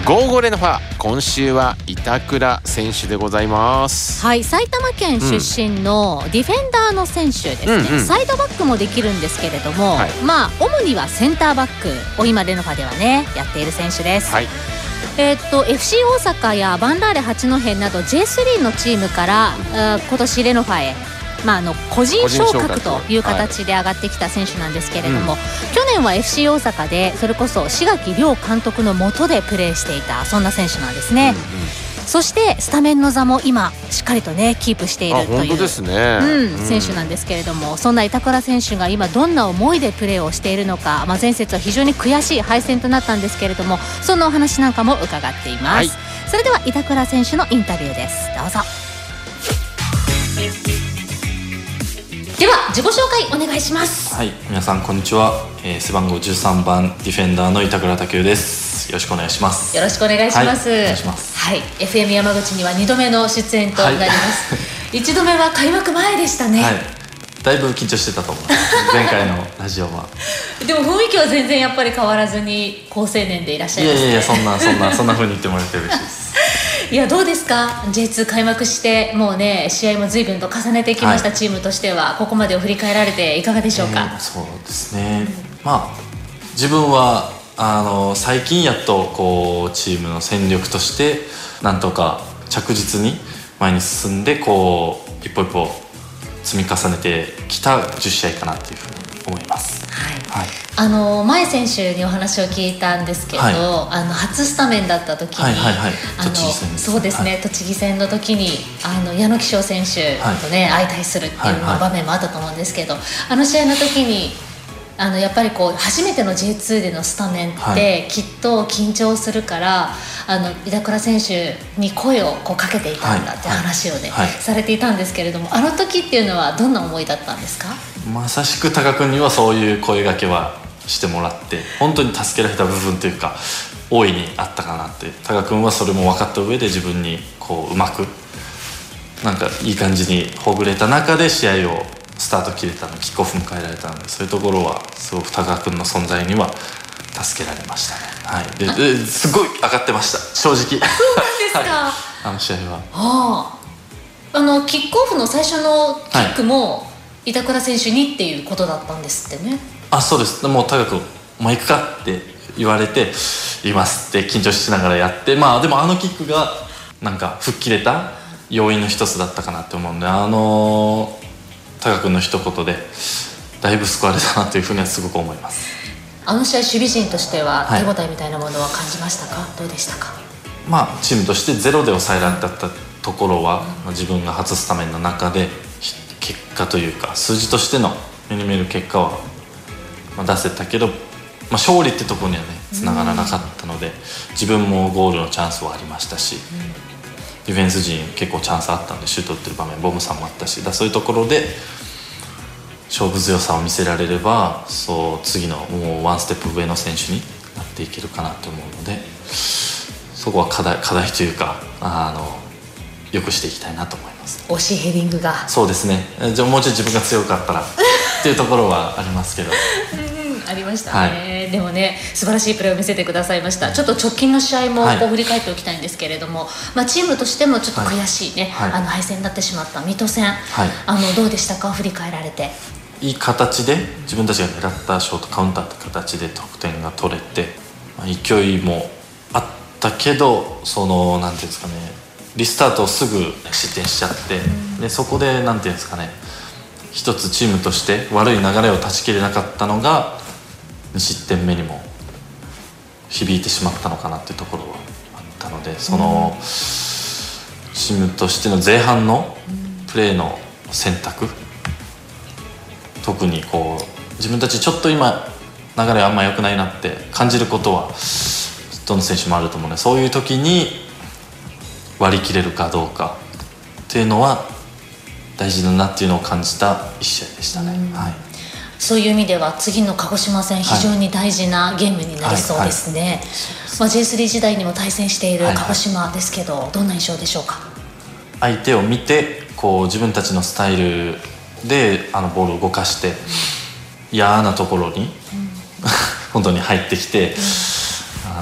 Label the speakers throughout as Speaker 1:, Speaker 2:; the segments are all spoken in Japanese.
Speaker 1: 55レノファ、今週は板倉選手でございます。
Speaker 2: はい、埼玉県出身のディフェンダーの選手ですね、サイドバックもできるんですけれども、主にはセンターバックを今レノファではねやっている選手です。FC 大阪やバンダーレ八戸など J3 のチームから今年レノファへ個人昇格という形で上がってきた選手なんですけれども、去年は FC 大阪でそれこそ志垣亮監督の下でプレーしていた、そんな選手なんですね。そしてスタメンの座も今しっかりとねキープしているという、選手なんですけれども、そんな板倉選手が今どんな思いでプレーをしているのか、前節は非常に悔しい敗戦となったんですけれども、そんなお話なんかも伺っています。それでは板倉選手のインタビューです。どうぞ。では自己紹介お願いします。
Speaker 3: はい、皆さんこんにちは、背番号13番ディフェンダーの板倉拓です。よろしくお願いします。
Speaker 2: よろしくお願いします。
Speaker 3: お願いします。
Speaker 2: はい、FM 山口には2度目の出演となります。1度目は開幕前でしたね。
Speaker 3: だいぶ緊張してたと思います前回のラジオは。
Speaker 2: でも雰囲気は全然やっぱり変わらずに好青年でいらっしゃいますね。
Speaker 3: いやそんな風に言ってもらえて嬉しいです
Speaker 2: いや、どうですか J2 開幕してもうね試合も随分と重ねてきました、チームとしてはここまでを振り返られていかがでしょうか。
Speaker 3: そうですね、自分は最近やっとこうチームの戦力としてなんとか着実に前に進んでこう一歩一歩積み重ねてきた10試合かなというふうに思います。
Speaker 2: 前選手にお話を聞いたんですけど、初スタメンだった時に、
Speaker 3: 栃木戦です。
Speaker 2: そうですね、栃木戦の時に矢野貴章選手とね、相対するっていう場面もあったと思うんですけど、あの試合の時にやっぱりこう初めての J2 でのスタメンってきっと緊張するから、板倉選手に声をこうかけていたんだって話をね、されていたんですけれども、あの時っていうのはどんな思いだったんですか。
Speaker 3: まさしくタカ君にはそういう声掛けはしてもらって、本当に助けられた部分というか大いにあったかなって。タカ君はそれも分かった上で自分にこううまくなんかいい感じにほぐれた中で試合をスタート切れたの、キックオフ迎えられたので、そういうところはすごくタカ君の存在には助けられましたね。ですごい上がってました正直。そうなん
Speaker 2: ですか。
Speaker 3: あの試合
Speaker 2: はキックオフの最初のキックも板倉選手にっていうことだったんですってね。
Speaker 3: そうです。もうタカ君お前行くかって言われていますって緊張しながらやって、でもあのキックがなんか吹っ切れた要因の一つだったかなって思うんで、タカ君の一言でだいぶ救われたなというふうにはすごく思います。
Speaker 2: あの試合守備陣としては手応えみたいなものは感じましたか。どうでしたか。
Speaker 3: チームとしてゼロで抑えられたところは、自分が初スタメンの中で結果というか数字としての目に見える結果は出せたけど、勝利ってところにはねつながらなかったので、自分もゴールのチャンスはありましたし、ディフェンス陣結構チャンスあったんでシュート打ってる場面ボムさんもあったし、そういうところで勝負強さを見せられれば次のもうワンステップ上の選手になっていけるかなと思うので、そこは課題というかよくしていきたいなと思います。
Speaker 2: 惜しいヘディングが。
Speaker 3: そうですね。じゃあもうちょい自分が強かったらっていうところはありますけど
Speaker 2: ありましたね、でもね素晴らしいプレーを見せてくださいました。ちょっと直近の試合もこう振り返っておきたいんですけれども、チームとしてもちょっと悔しいね、敗戦になってしまった水戸戦、どうでしたか振り返られて。
Speaker 3: いい形で自分たちが狙ったショートカウンターって形で得点が取れて、勢いもあったけどなんていうんですかね、リスタートをすぐ失点しちゃって、でそこでなんていうんですかね、一つチームとして悪い流れを断ち切れなかったのが2失点目にも響いてしまったのかなっていうところはあったので、チームとしての前半のプレーの選択、特にこう自分たちちょっと今流れあんま良くないなって感じることはどの選手もあると思うので、そういう時に割り切れるかどうかっていうのは大事だなっていうのを感じた一試合でしたね。
Speaker 2: そういう意味では次の鹿児島戦非常に大事なゲームになりそうですね。J3 時代にも対戦している鹿児島ですけど、どんな印象でしょうか。
Speaker 3: 相手を見てこう自分たちのスタイルでボールを動かして嫌なところに本当に入ってきて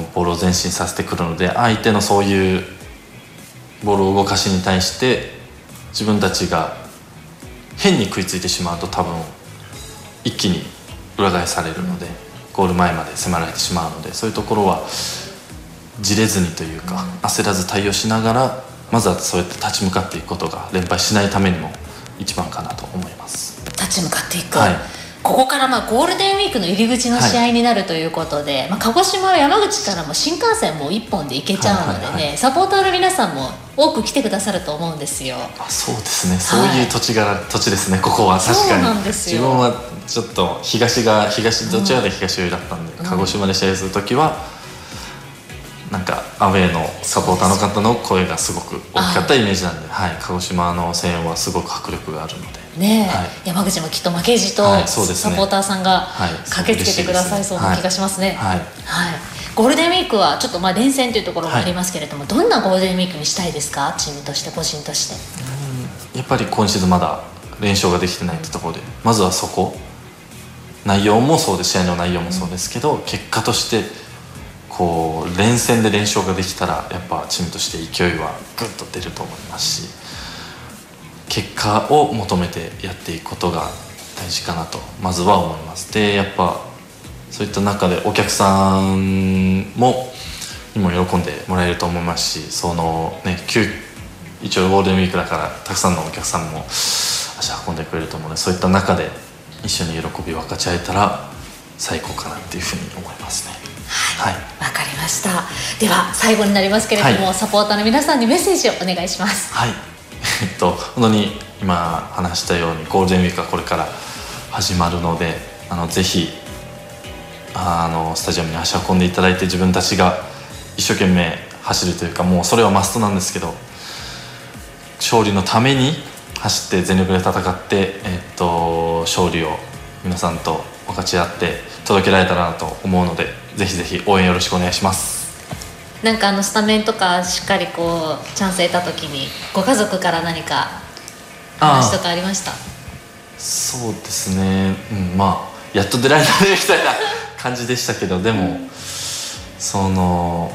Speaker 3: ボールを前進させてくるので、相手のそういうボールを動かしに対して自分たちが変に食いついてしまうと多分一気に裏返されるので、ゴール前まで迫られてしまうので、そういうところはじれずにというか焦らず対応しながら、まずはそうやって立ち向かっていくことが連敗しないためにも一番かなと思います。
Speaker 2: 立ち向かっていく、ここからゴールデンウィークの入り口の試合になるということで、鹿児島は山口からも新幹線も1本で行けちゃうのでね、サポーターの皆さんも多く来てくださると思うんですよ。
Speaker 3: そうですね、そういう土地ですね、ここは確かに。
Speaker 2: そうなんですよ。
Speaker 3: 自分はちょっと東どちらで東寄りだったんで、鹿児島で試合するときはなんかアウェーのサポーターの方の声がすごく大きかったイメージなんで、鹿児島の声援はすごく迫力があるのでね、
Speaker 2: 山口もきっと負けじとサポーターさんが駆けつけてくださいそうな気がしますね。ゴールデンウィークはちょっと連戦というところもありますけれども、どんなゴールデンウィークにしたいですか、チームとして個人として。
Speaker 3: やっぱり今シーズンまだ連勝ができてないってところで、まずはそこ、内容もそうです、試合の内容もそうですけど、結果としてこう連戦で連勝ができたらやっぱチームとして勢いはぐっと出ると思いますし、結果を求めてやっていくことが大事かなとまずは思います。でやっぱそういった中でお客さんにも喜んでもらえると思いますし、そのね、一応ゴールデンウィークだからたくさんのお客さんも足運んでくれると思うので、そういった中で一緒に喜びを分かち合えたら最高かなっていうふうに思いますね。
Speaker 2: わかりました。では最後になりますけれども、サポーターの皆さんにメッセージをお願いします。
Speaker 3: 本当に今話したようにゴールデンウィークはこれから始まるので、ぜひスタジアムに足を運んでいただいて、自分たちが一生懸命走るというか、もうそれはマストなんですけど、勝利のために走って全力で戦って、勝利を皆さんと分かち合って届けられたらなと思うので、ぜひぜひ応援よろしくお願いします。
Speaker 2: なんかスタメンとかしっかりチャンス得た時にご家族から何か話とかありました？
Speaker 3: そうですね、やっと出られたねみたいな感じでしたけど、でもその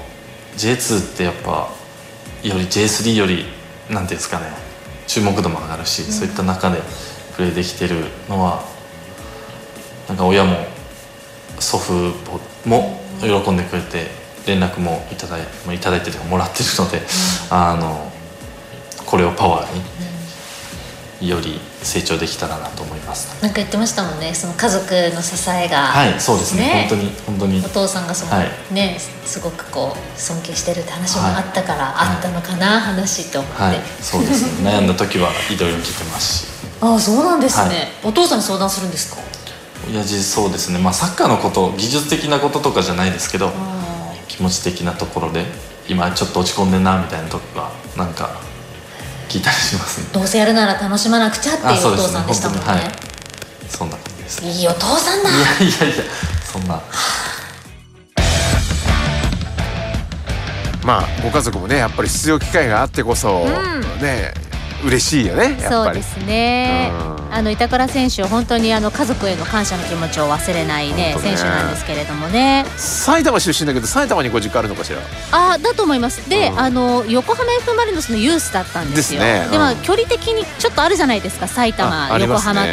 Speaker 3: J2 ってやっぱより J3 よりなんていうんですかね、注目度も上がるし、そういった中でプレーできてるのはなんか親も祖父も喜んでくれて、連絡もいただいてというかもらってるので、これをパワーにより成長できたらなと思います。
Speaker 2: なんか言ってましたもんね、その家族の支えが、
Speaker 3: そうですね、本当に
Speaker 2: お父さんがすごく尊敬してるって話もあったから、あったのかな話と思って、
Speaker 3: そうですね、悩んだ時はいろいろ聞いてますし。
Speaker 2: そうなんですね、お父さんに相談するんですか？
Speaker 3: 親父そうですね、サッカーのこと、技術的なこととかじゃないですけど、気持ち的なところで今ちょっと落ち込んでんなみたいな時はなんか聞いたりしますね。
Speaker 2: どうせやるなら楽しまなくちゃっていうお父さんでしたもんね。
Speaker 3: そんな感じです。
Speaker 2: いいお父さんだ。
Speaker 3: いやそんな
Speaker 1: ご家族もねやっぱり出場機会があってこそ、ね嬉しいよね、やっぱり。
Speaker 2: そうですね、板倉選手本当に家族への感謝の気持ちを忘れない選手なんですけれどもね。
Speaker 1: 埼玉出身だけど埼玉にご実家あるのかしら？
Speaker 2: だと思います。で、横浜 F ・マリノスのユースだったんですよ。で距離的にちょっとあるじゃないですか、埼玉、横浜って。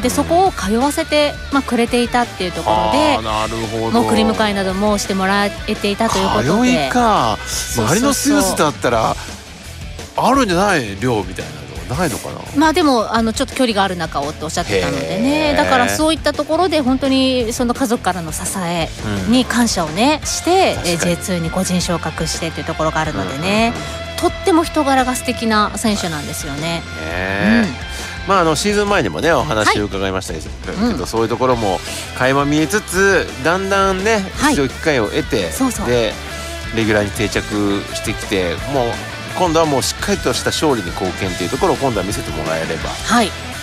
Speaker 2: でそこを通わせて、くれていたっていうところで、もう送り迎えなどもしてもらえていたということで。
Speaker 1: 通いか。マリノスユースだったらあるんじゃない寮みたいなないのかな。
Speaker 2: でもちょっと距離がある中をっておっしゃってたのでね、だからそういったところで本当にその家族からの支えに感謝をねして、J2 に個人昇格してというところがあるのでね、とっても人柄が素敵な選手なんですよね。
Speaker 1: シーズン前にもねお話を伺いましたけど、そういうところも垣間見えつつ、だんだんね出場機会を得て、でレギュラーに定着してきて、もう今度はもうしっかりとした勝利に貢献というところを今度は見せてもらえればいい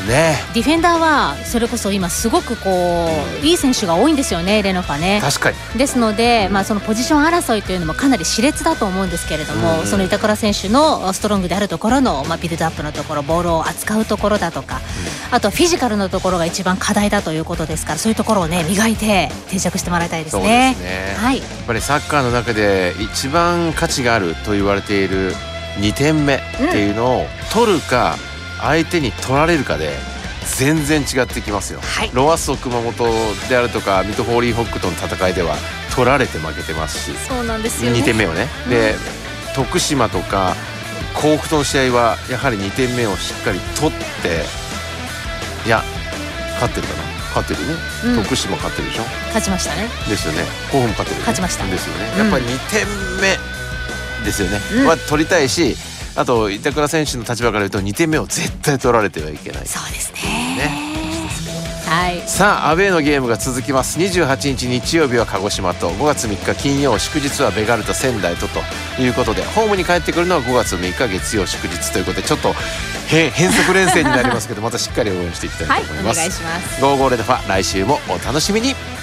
Speaker 1: ね。
Speaker 2: ディフェンダーはそれこそ今すごくいい選手が多いんですよね、レノファね。
Speaker 1: 確かに。
Speaker 2: ですので、そのポジション争いというのもかなり熾烈だと思うんですけれども、その板倉選手のストロングであるところの、ビルドアップのところ、ボールを扱うところだとか、あとフィジカルのところが一番課題だということですから、そういうところをね磨いて定着してもらいたいですね。
Speaker 1: そうですね、
Speaker 2: はい、
Speaker 1: やっぱりサッカーの中で一番価値があると言われている2点目っていうのを取るか相手に取られるかで全然違ってきますよ、はい、ロアッソ熊本であるとか水戸ホーリーホックとの戦いでは取られて負けてますし、
Speaker 2: そうなんですよね、
Speaker 1: 2点目をね、で徳島とか甲府との試合はやはり2点目をしっかり取って、いや勝ってるかな、勝ってるね、徳島勝ってるでしょ、
Speaker 2: 勝ちましたね。
Speaker 1: ですよね。甲府も勝ってる、
Speaker 2: 勝ちました
Speaker 1: ですよね。やっぱり2点目ですよね、は取りたいし、あと板倉選手の立場から言うと2点目を絶対取られてはいけない。
Speaker 2: そうですね。はい、
Speaker 1: さあアウェーのゲームが続きます。28日日曜日は鹿児島と、5月3日金曜祝日はベガルタ仙台ということで、ホームに帰ってくるのは5月6日月曜祝日ということで、ちょっと変則連戦になりますけどまたしっかり応援していきたいと思います。
Speaker 2: はい、お願いします。
Speaker 1: 55レノファ来週もお楽しみに。